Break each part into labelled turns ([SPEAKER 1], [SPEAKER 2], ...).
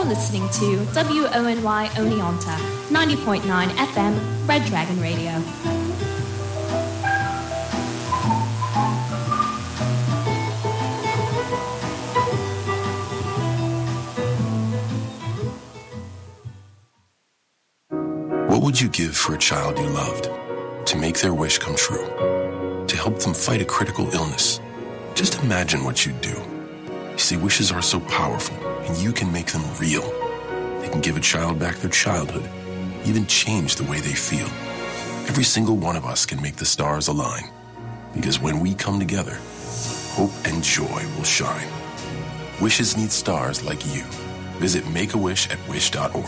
[SPEAKER 1] You're listening to WONY Oneonta, 90.9 FM, Red Dragon Radio.
[SPEAKER 2] What would you give for a child you loved? To make their wish come true? To help them fight a critical illness? Just imagine what you'd do. You see, wishes are so powerful, and you can make them real. They can give a child back their childhood, even change the way they feel. Every single one of us can make the stars align, because when we come together, hope and joy will shine. Wishes need stars like you. Visit Make-A-Wish at wish.org.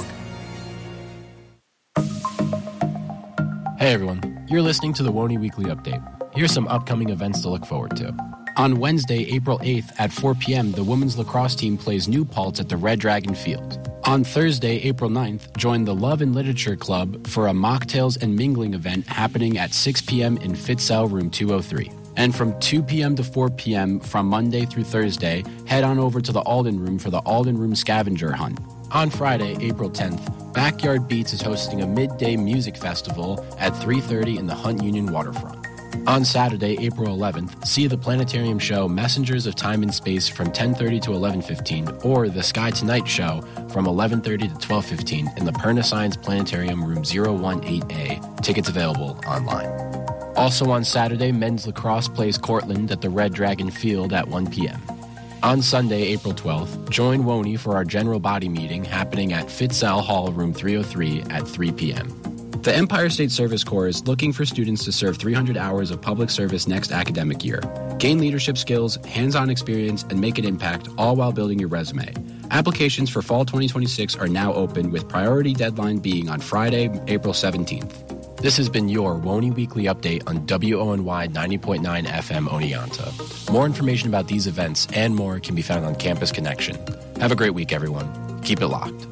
[SPEAKER 3] Hey everyone, you're listening to the WONY Weekly Update. Here's some upcoming events to look forward to. On Wednesday, April 8th at 4 p.m., the women's lacrosse team plays New Paltz at the Red Dragon Field. On Thursday, April 9th, join the Love and Literature Club for a mocktails and mingling event happening at 6 p.m. in Fitzell Room 203. And from 2 p.m. to 4 p.m. from Monday through Thursday, head on over to the Alden Room for the Alden Room Scavenger Hunt. On Friday, April 10th, Backyard Beats is hosting a midday music festival at 3:30 in the Hunt Union Waterfront. On Saturday, April 11th, see the planetarium show Messengers of Time and Space from 10:30 to 11:15 or the Sky Tonight show from 11:30 to 12:15 in the Perna Science Planetarium Room 018A. Tickets available online. Also on Saturday, men's lacrosse plays Cortland at the Red Dragon Field at 1 p.m. On Sunday, April 12th, join WONY for our general body meeting happening at Fitzell Hall, Room 303 at 3 p.m. The Empire State Service Corps is looking for students to serve 300 hours of public service next academic year. Gain leadership skills, hands-on experience, and make an impact, all while building your resume. Applications for fall 2026 are now open, with priority deadline being on Friday, April 17th. This has been your WONY Weekly Update on WONY 90.9 FM Oneonta. More information about these events and more can be found on Campus Connection. Have a great week, everyone. Keep it locked.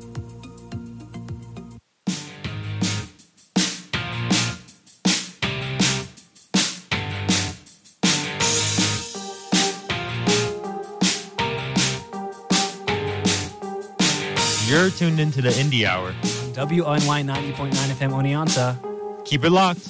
[SPEAKER 4] You're tuned into the Indie Hour.
[SPEAKER 5] WONY 90.9 FM Oneonta.
[SPEAKER 4] Keep it locked.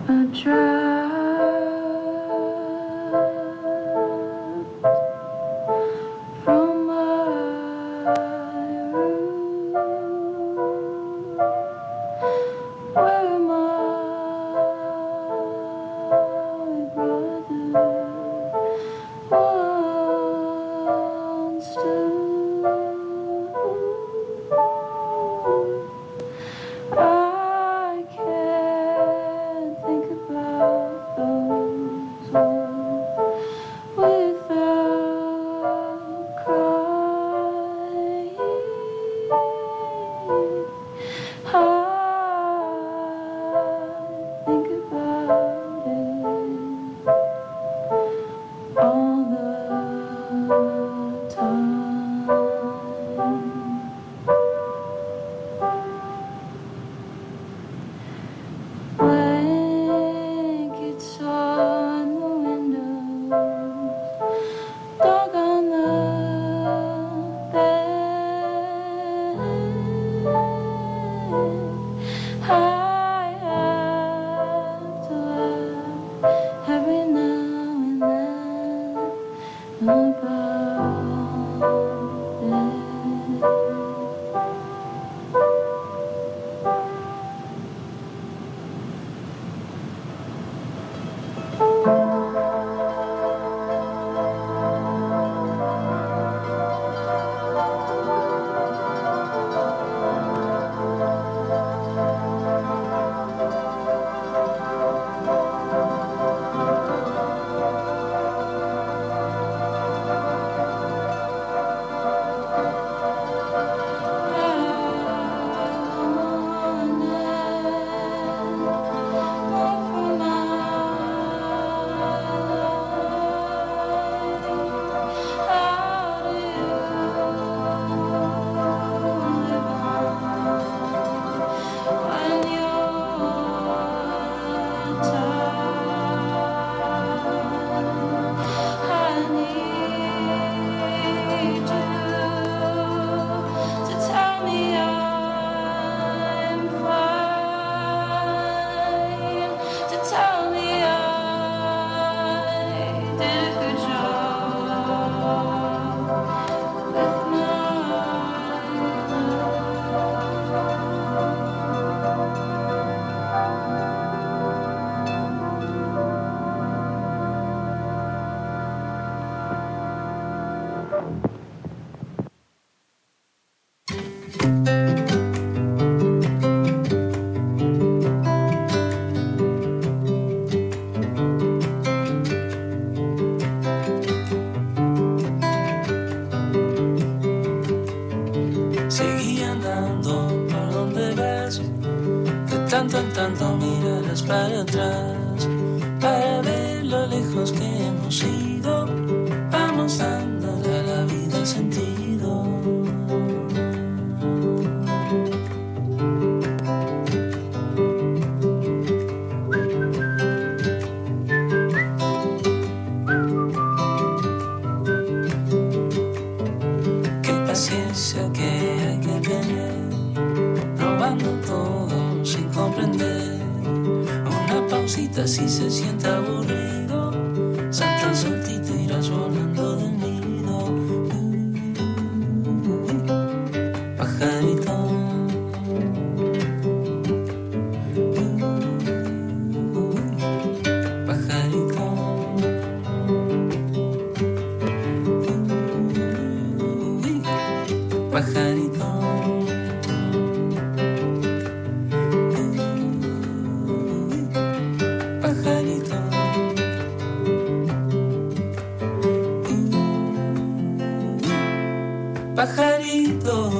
[SPEAKER 6] tanto mirarás para atrás, para ver lo lejos que hemos ido, vamos dándole a la vida sentido. Qué paciencia que hay que tener, probando todo sin comprender. Una pausita si se siente aburrido, salta un soltito, irás volando del nido. Pajarito, pajarito, pajarito. Pajarito.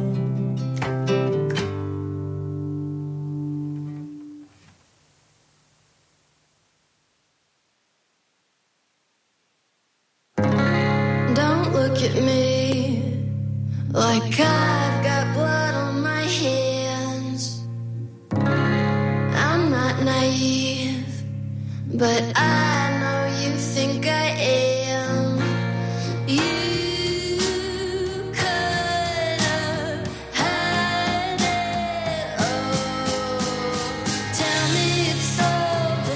[SPEAKER 7] Don't look at me like I've got blood on my hands. I'm not naive, but I know you think I am. You could have had it all. Tell me it's over.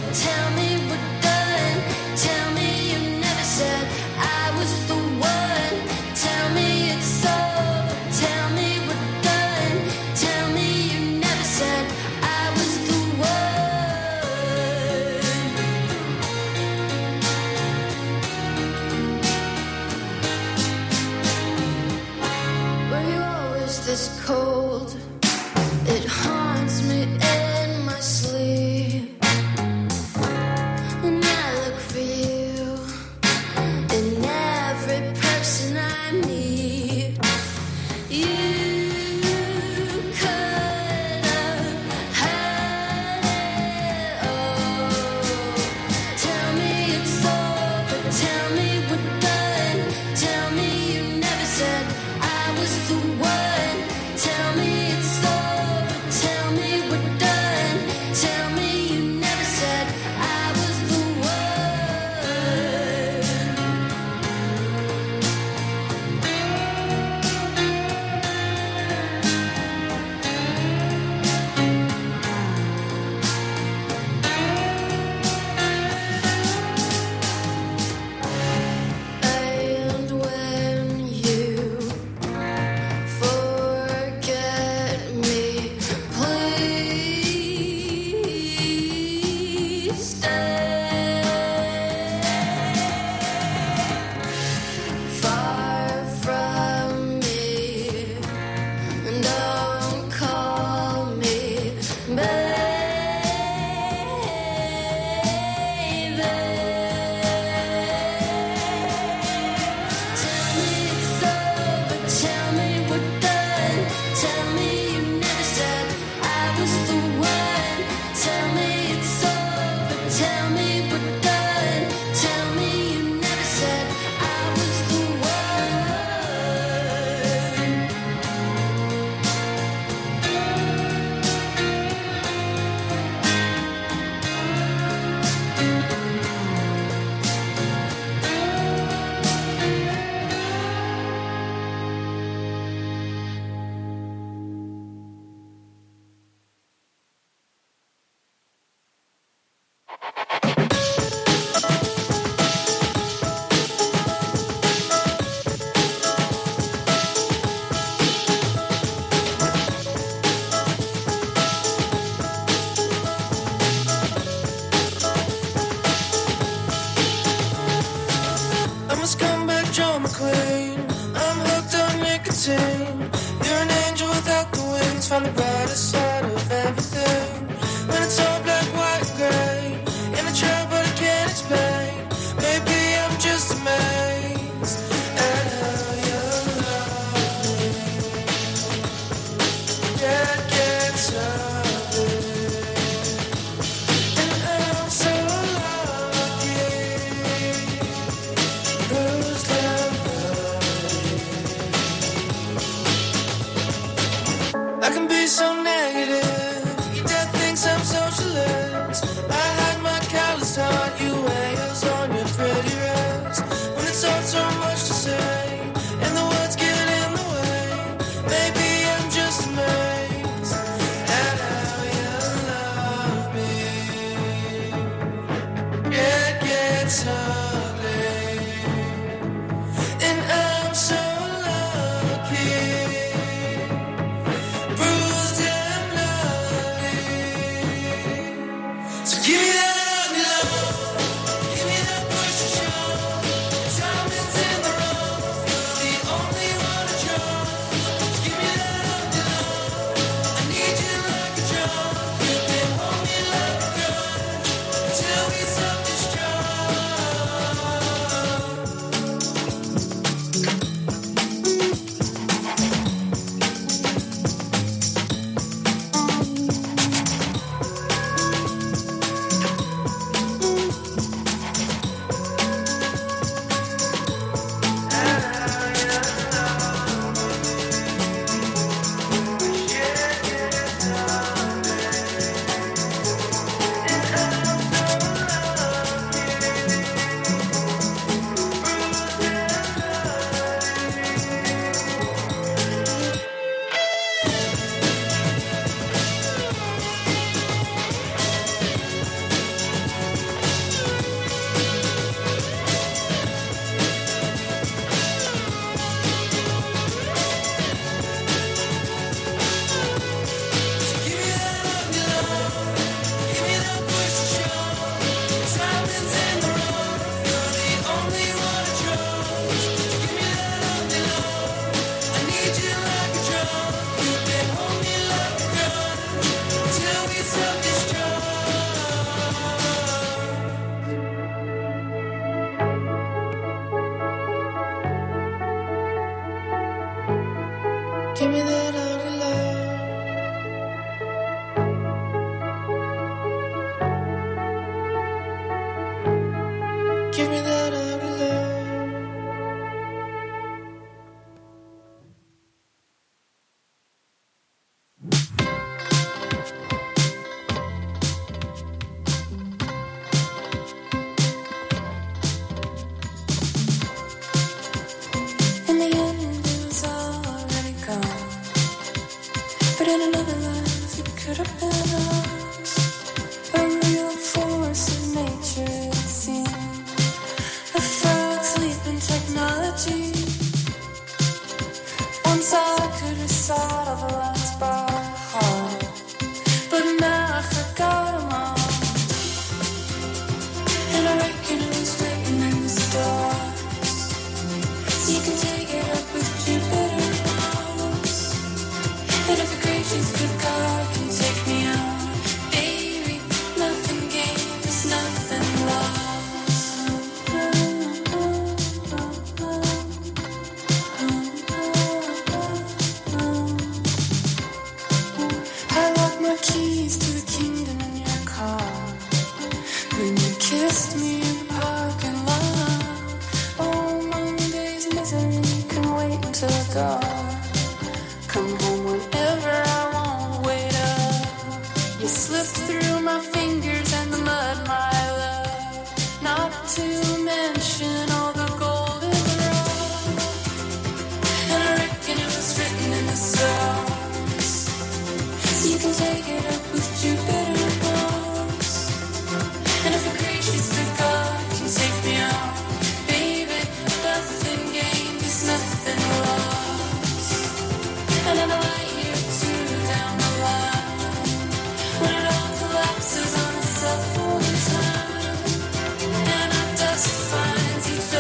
[SPEAKER 8] find the brighter side of everything. When it's all black, white, and gray. In the trap, but I can't explain. Maybe I'm just amazed at how you love me. Yeah, it gets ugly. And I'm so lucky. Bruised and bloody. I can be so negative. Your dad thinks I'm socialist. I hide my callous heart. You wails on your pretty rest. When it's all so much to say, and the words get in the way. Maybe I'm just amazed at how you love me. Yeah, it gets ugly. And I'm so lucky. Bruised and bloody. So give me that ugly love. Give me that push to shove. Time is in the rough. You're the only one I trust. So give me that ugly love. I need you like a drug. You can hold me like a grudge until we self-destruct. Give me that ugly love. Give me that ugly love.
[SPEAKER 7] In the end, it was already gone. But in another life, it could have been us. A real force of nature, it seemed. A frog sleeping technology. Once I could recite all the lines by heart. But now I forgot them all. And I reckon it was written in the stars. You can take it up with Jupiter and Mars. And if a gracious good God can take me out, baby, nothing gained is nothing lost. I locked my keys to the kingdom in your car. When you kissed me in the parking lot. Oh, Monday's misery can wait until dark. Come home whenever I won't wait up. You slipped through my fingers and the mud, my love. Not to mention all the gold in the road. And I reckon it was written in the stars. You can take it up with Jupiter and Mars. And if a gracious good God can take me out, baby, nothing gained is nothing lost. And then I lie here too down the line. When it all collapses on itself all the time. And our dust finds each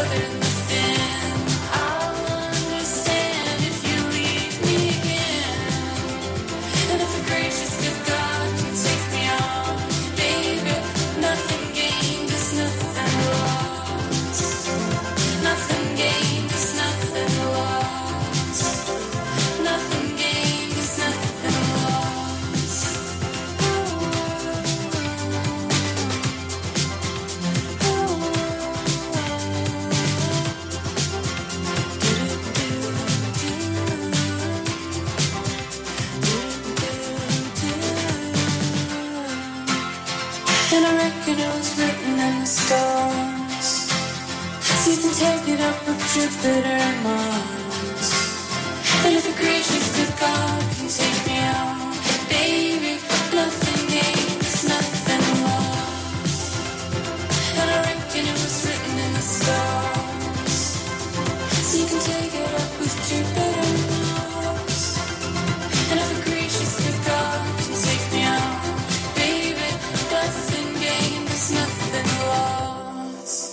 [SPEAKER 7] And I reckon it was written in the stars. So you can take it up with Jupiter and Mars. And if egregious to God can take me out, baby, nothing gains, nothing lost. And I reckon it was written in the stars. So you can take it up with Jupiter and Mars. And if egregious to God can take me out, baby, nothing gains, nothing lost.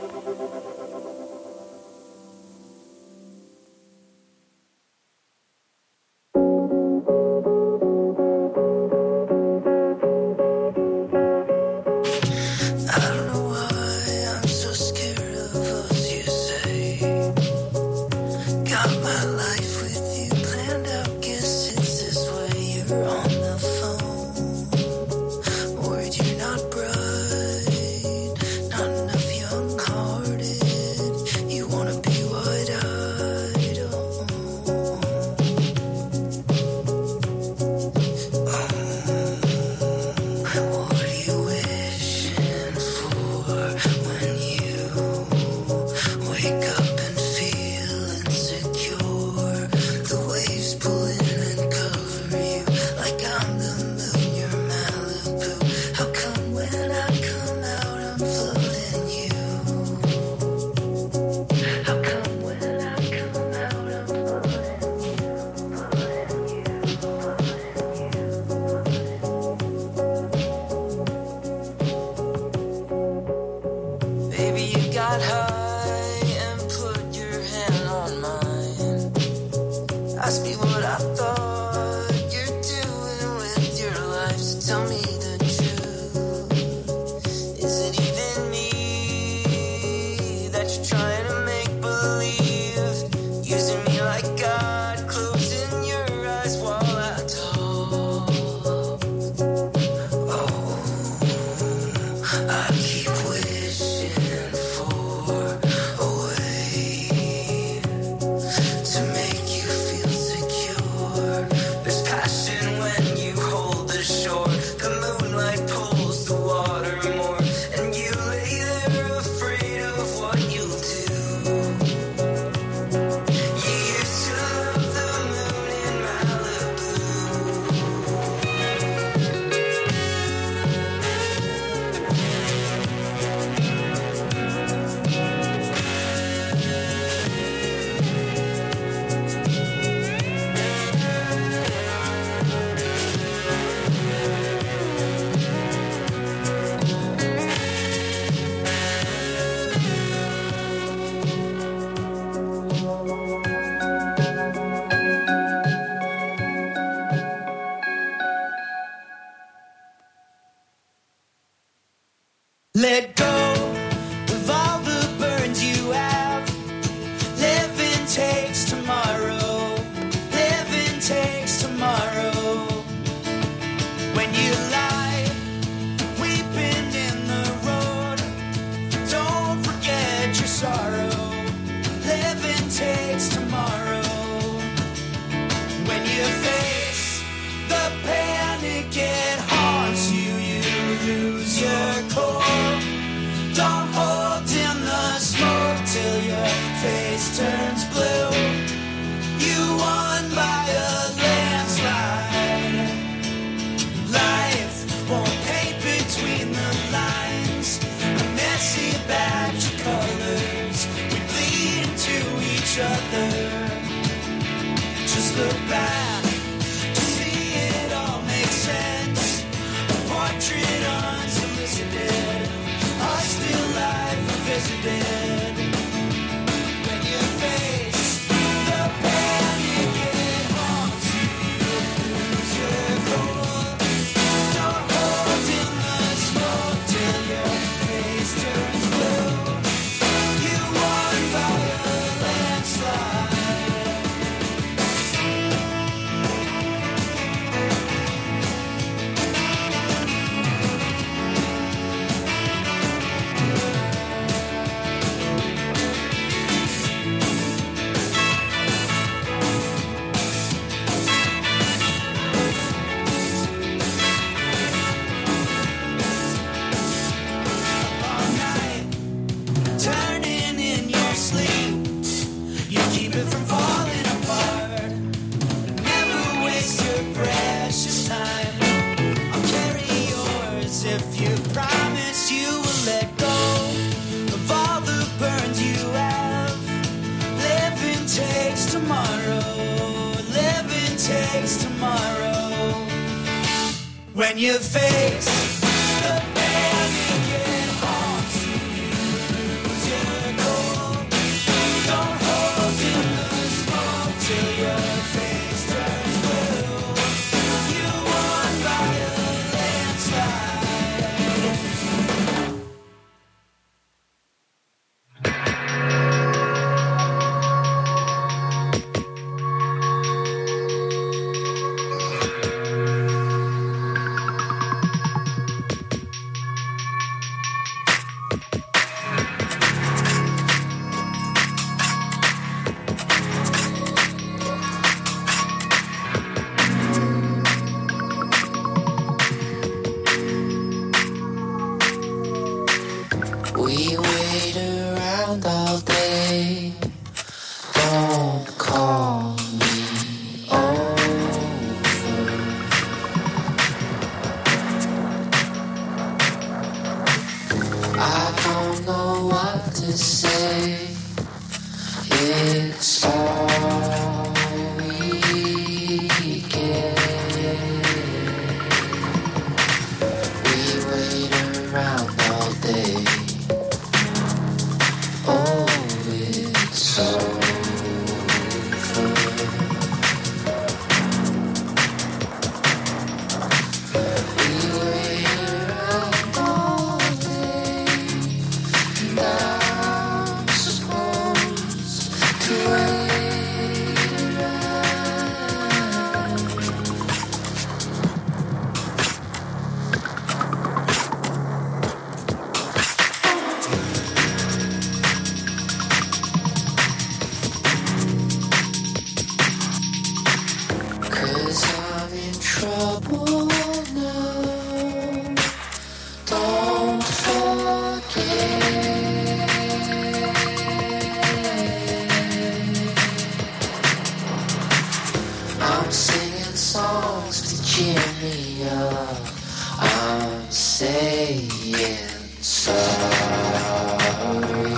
[SPEAKER 8] Let go of all the burns you have. Living takes tomorrow. Living takes tomorrow. When you lie, weeping in the road, don't forget your sorrow. Living takes tomorrow. When you face the panic, it haunts you. You lose your core. Don't hold in the smoke till your face turns blue. You won by a landslide. Life won't paint between the lines. A messy batch of colors. We bleed into each other. Just look back to see it all make sense. A portrait unsolicited. Are still life visited. When you face the panic, it haunts you. You lose your cool. Don't hold in the smoke till your face turns blue. You won by a landslide. promise, if you promise you will let go of all the burns you have. Living takes tomorrow, living takes tomorrow. When you face the panic, it haunts you. You're cold, don't hold in the smoke till your face turns blue. You won by a landslide. We wait around all day. Don't call me over. I don't know what to say. It's all we get. We wait around all day. Oh, it's over. We wait around all day, and I'm supposed to wait around. 'Cause I'm in trouble now. Don't forget. I'm singing songs to cheer me up. I'm saying sorry.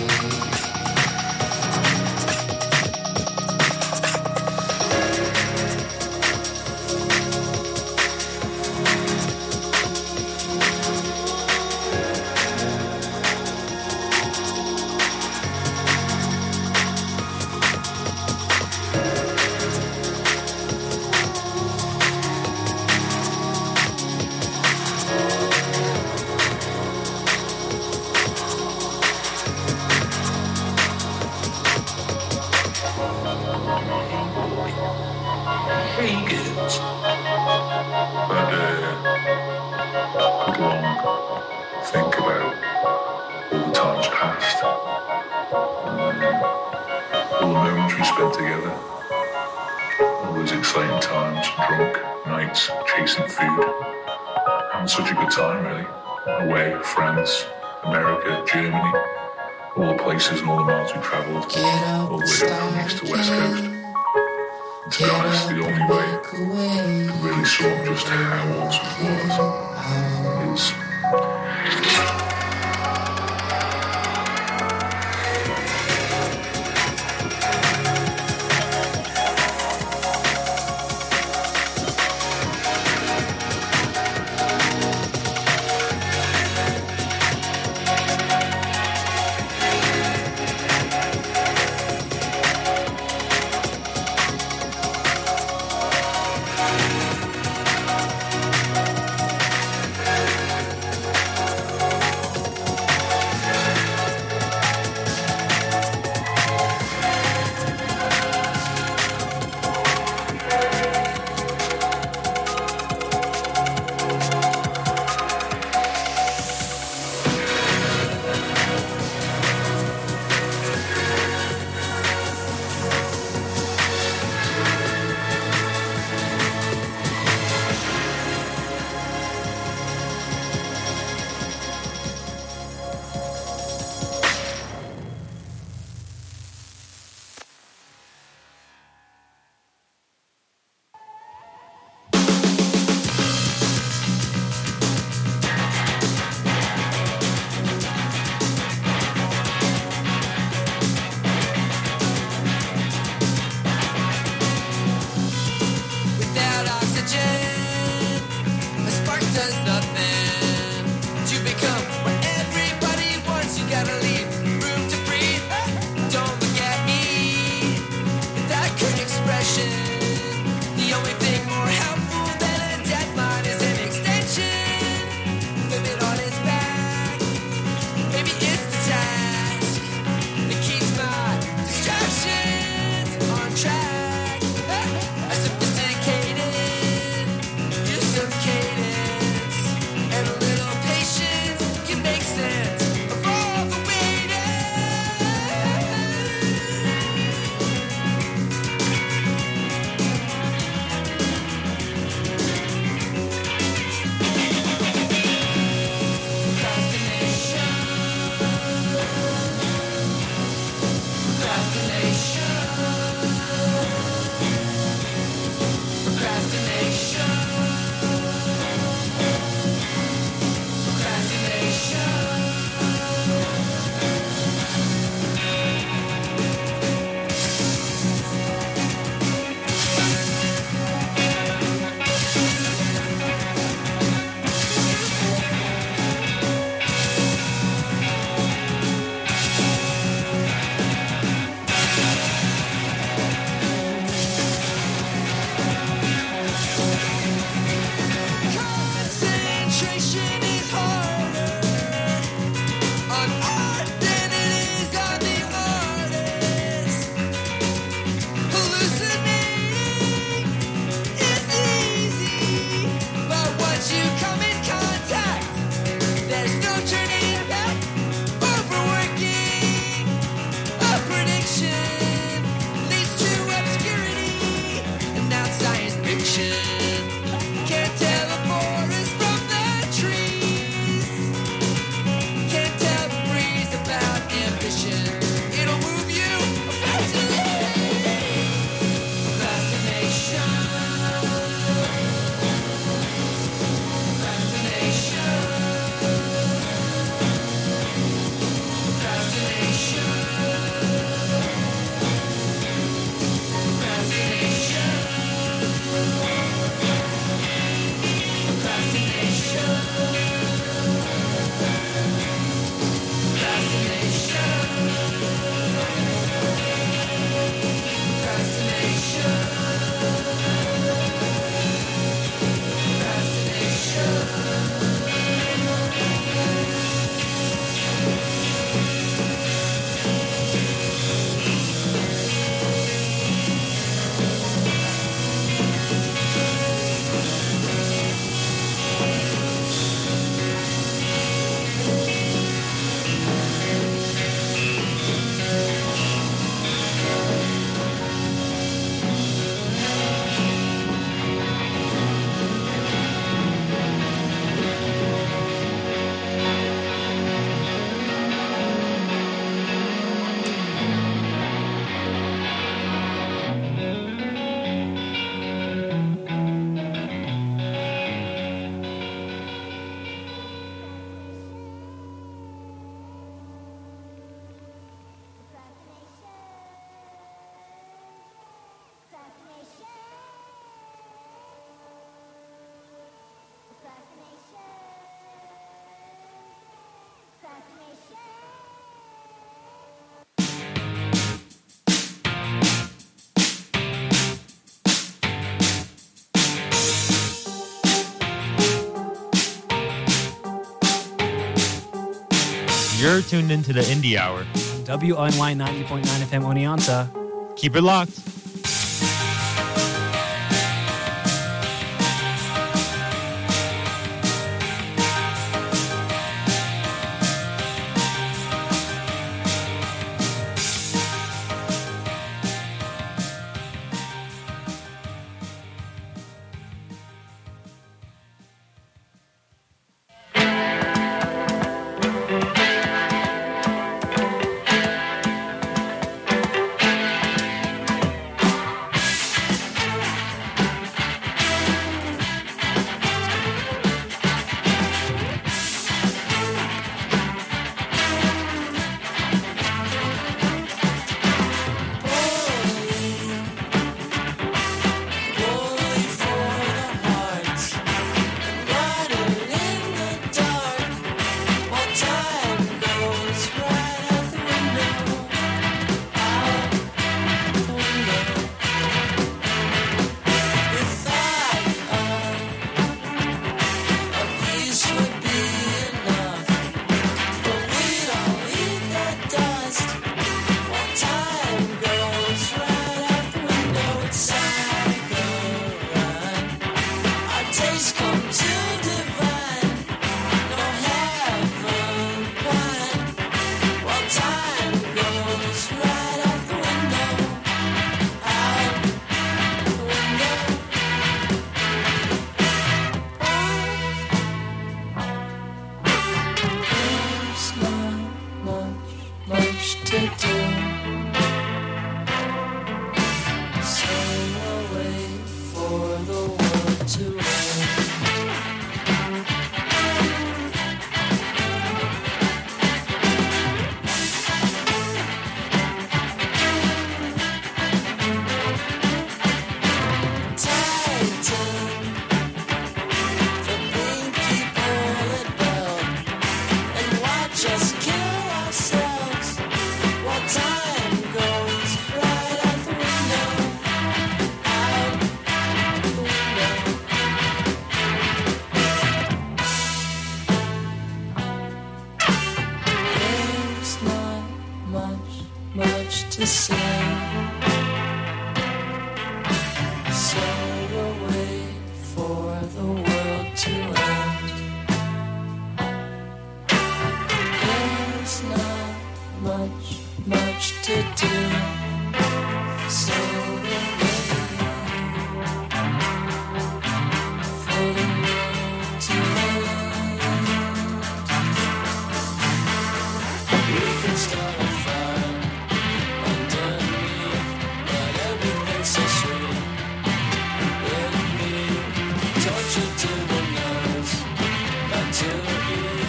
[SPEAKER 9] Hey kids. Had a good long think about all the times past, all the moments we spent together, all those exciting times, drunk nights, chasing food, having such a good time really. Away, France, America, Germany, all the places and all the miles we travelled, all the way up from east to west coast. To be honest, the only way to really saw just how awesome it was is
[SPEAKER 4] You're tuned into the Indie Hour.
[SPEAKER 5] WONY 90.9 FM Oneonta.
[SPEAKER 4] Keep it locked.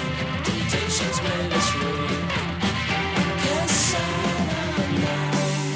[SPEAKER 8] Temptations made us weak. Guess I don't know.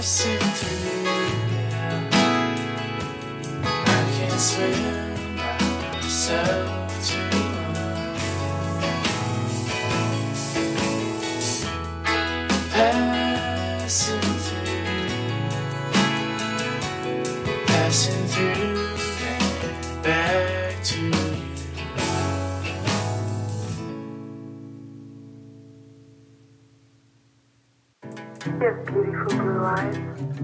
[SPEAKER 8] passing through. I can't swim myself to passing through, and back to you.
[SPEAKER 10] You have beautiful blue eyes.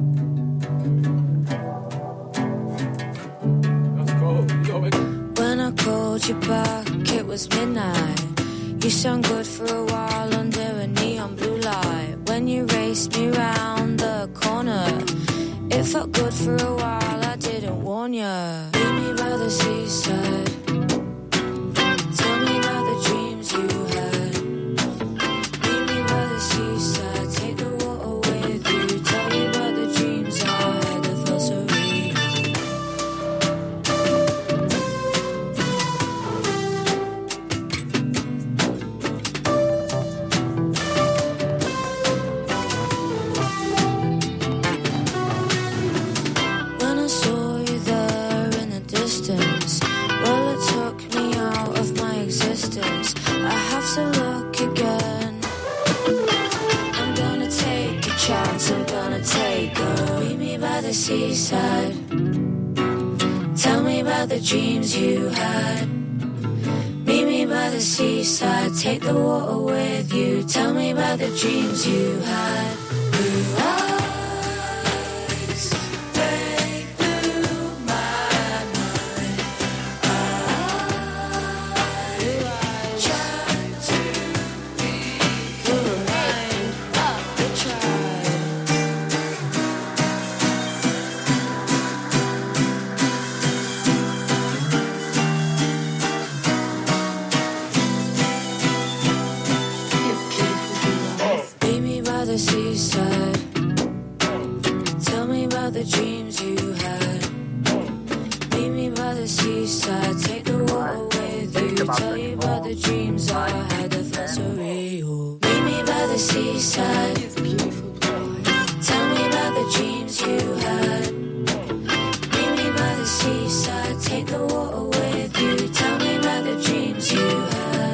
[SPEAKER 7] When I called you back, it was midnight. You shone good for a while under a neon blue light. When you raced me round the corner, it felt good for a while, I didn't warn ya. Meet me by the seaside. Tell me about the dreams you had. Meet me by the seaside. Take the water with you. Tell me about the dreams I had that felt so real. When I saw you there in the distance, well, it took me out of my existence. I have to look again. I'm gonna take a chance, I'm gonna take a meet me by the seaside. Tell me about the dreams you had. Meet me by the seaside. Take the water with you. Tell me about the dreams you had. Blue eyes break through my mind. I try to be the light of the tribe. Meet me by the seaside. Tell me about the dreams you had. Meet me by the seaside. Take the water with you. Tell you about the dreams I had that felt so real. Meet me by the seaside. Tell me about the dreams you had. Meet me by the seaside. Take the water with you. Tell me about the dreams you had.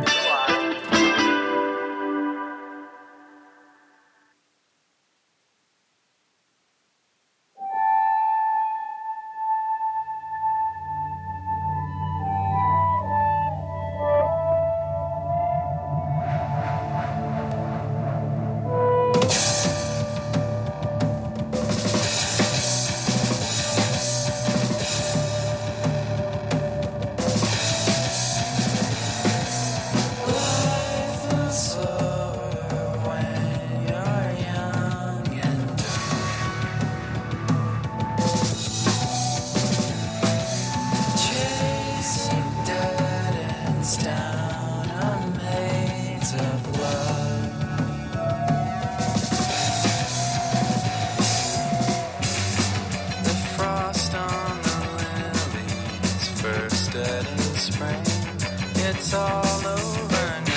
[SPEAKER 8] It's all over now.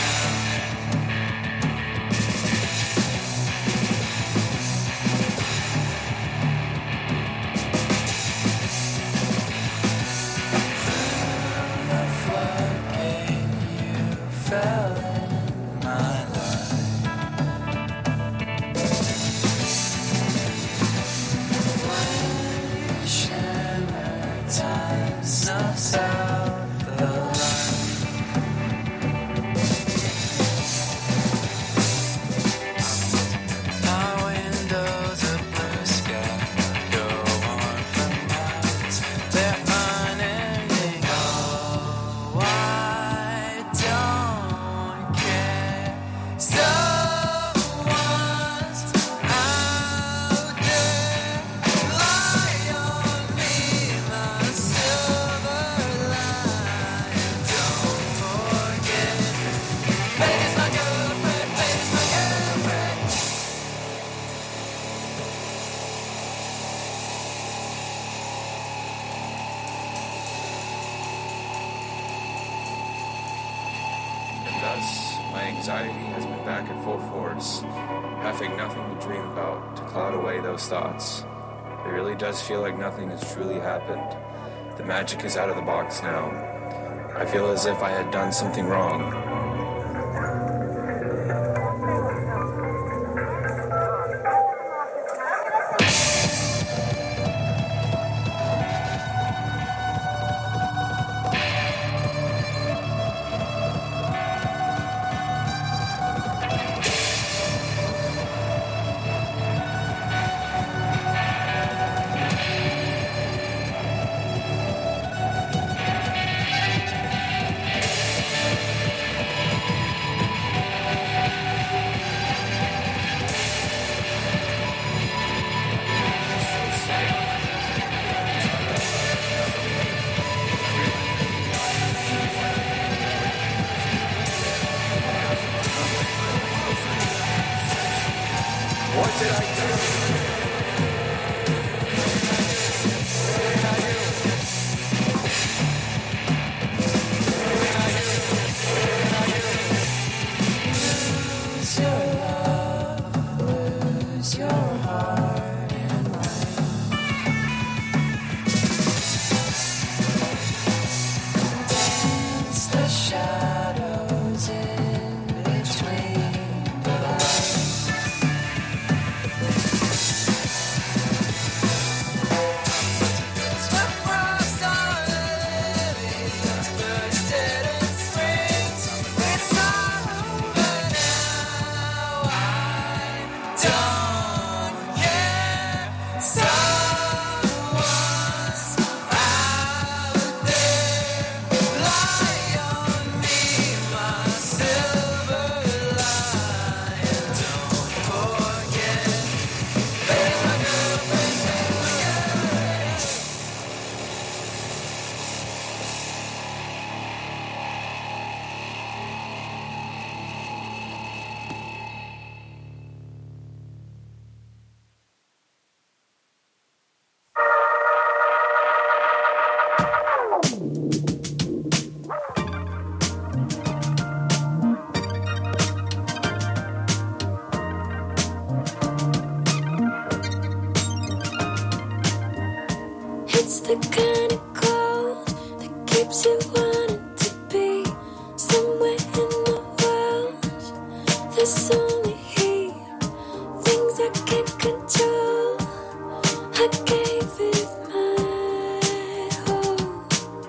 [SPEAKER 8] The floodgate, you fell in my life. When you shimmer, time snuffs out the light.
[SPEAKER 11] My anxiety has been back in full force, having nothing to dream about to cloud away those thoughts. It really does feel like nothing has truly happened. The magic is out of the box now. I feel as if I had done something wrong.
[SPEAKER 7] It's the kind of cold that keeps you wanting to be somewhere in the world. There's only heat, things I can't control. I gave it my whole.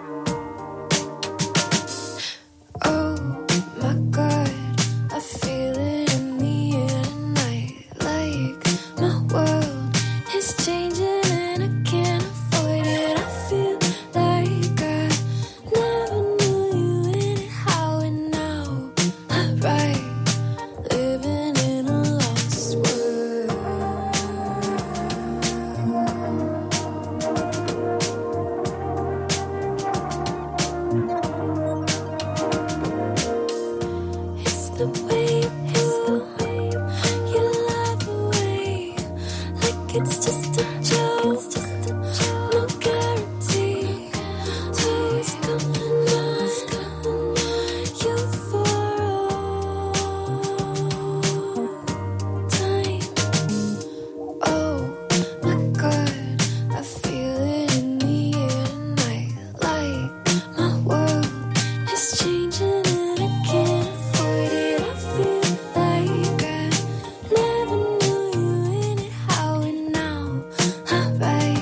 [SPEAKER 7] Oh my God, I feel it in the air tonight. Like my world is changing and I can't avoid it. I feel like I never knew you anyhow, and now I'm right, living in a lost world. It's the way you pull your love away, like it's just a joke. No guarantee, always coming back. You for all time. Oh my God, I feel it in the air tonight. Like my world is changing and I can't avoid it. I feel like I never knew you anyhow, and now I'm right,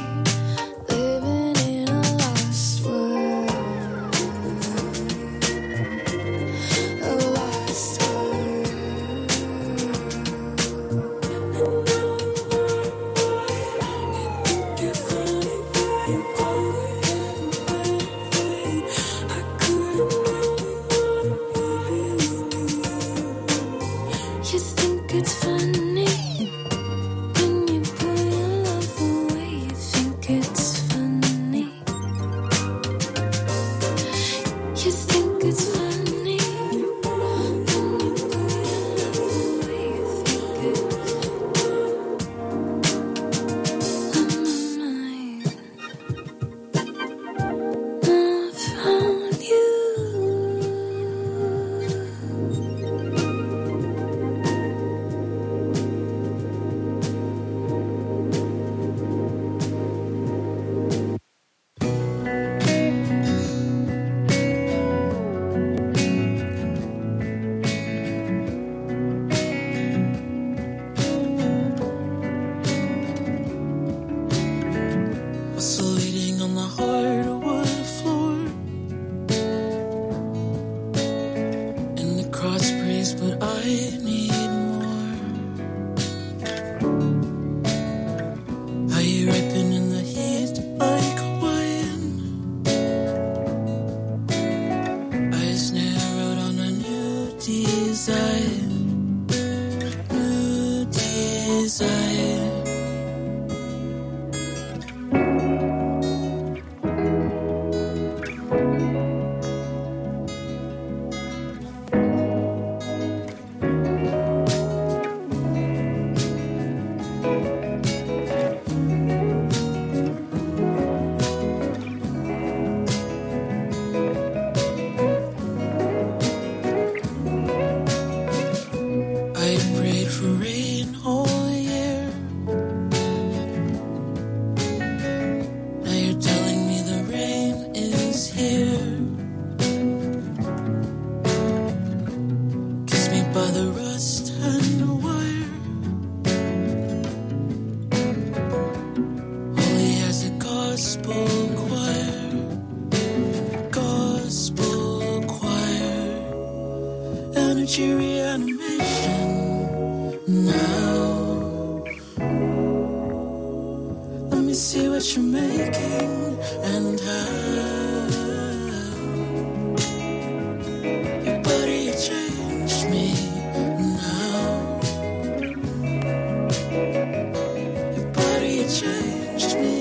[SPEAKER 8] Energy reanimation now. Let me see what you're making and how. Your body changed me now. Your body changed me.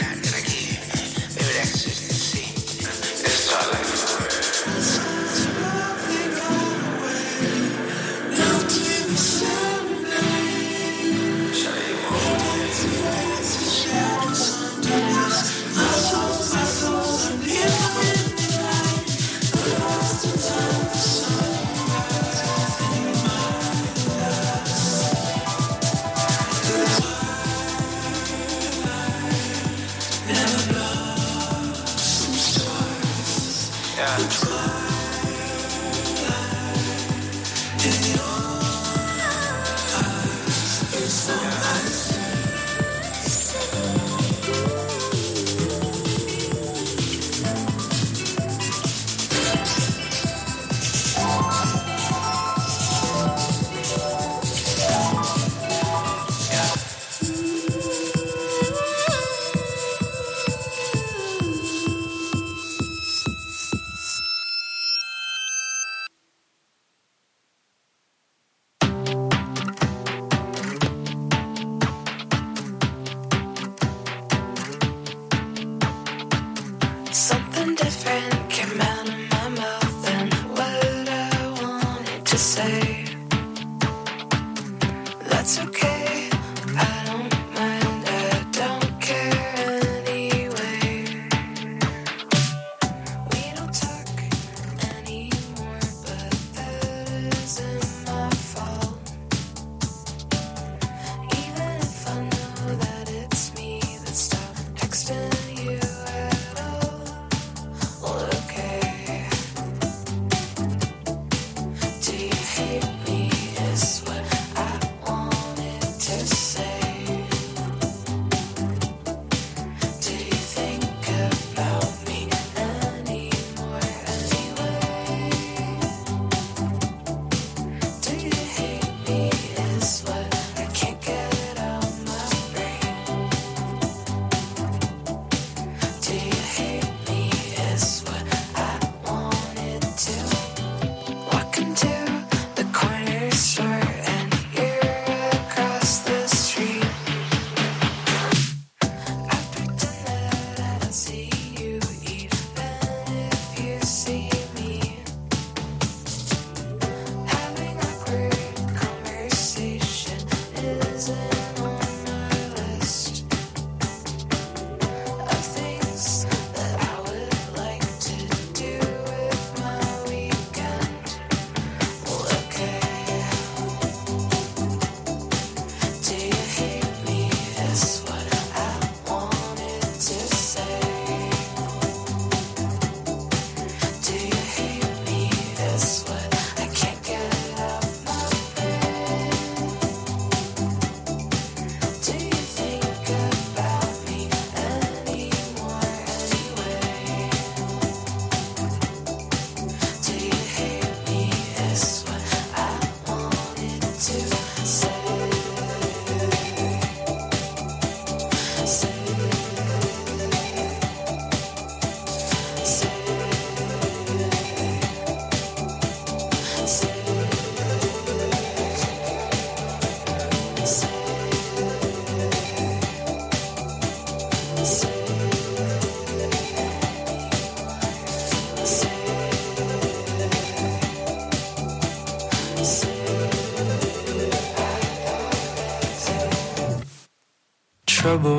[SPEAKER 8] This is all I
[SPEAKER 7] to say. That's okay, I don't mind, I don't care anyway. We don't talk anymore, but that isn't my fault. Even if I know that it's me that stopped texting you at all. Well, okay. Do you hate me is what I wanted to say. Do you think about me anymore anyway? Do you hate me is what I can't get out my brain. Do you hate me is what I wanted to. Walk into the corner store and you're across the street. I pretend that I don't see you even if you see me. Having awkward conversation isn't on my list of things that I would like to do with my weekend. Well, okay. Do you hate me is what I wanted to say. Do you hate me is what I can't get out my brain. Do you think about me anymore anyway? Do you hate me is what I wanted to say. Trouble.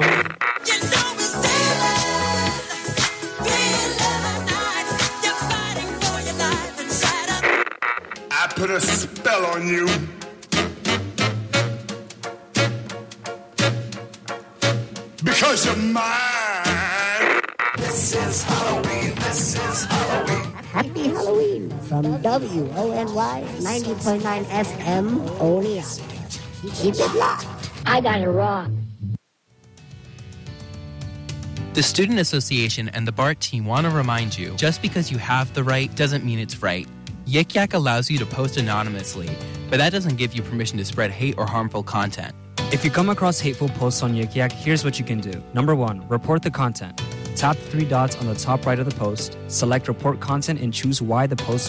[SPEAKER 12] I put a spell on you. Because you're mine. This is Halloween. This is Halloween.
[SPEAKER 13] Happy Halloween from WONY 90.9 FM Oneonta. Keep it locked. I got it wrong.
[SPEAKER 14] The Student Association and the BART team want to remind you, just because you have the right doesn't mean it's right. Yik Yak allows you to post anonymously, but that doesn't give you permission to spread hate or harmful content.
[SPEAKER 5] If you come across hateful posts on Yik Yak, here's what you can do. Number 1, report the content. Tap the 3 dots on the top right of the post, select report content, and choose why the post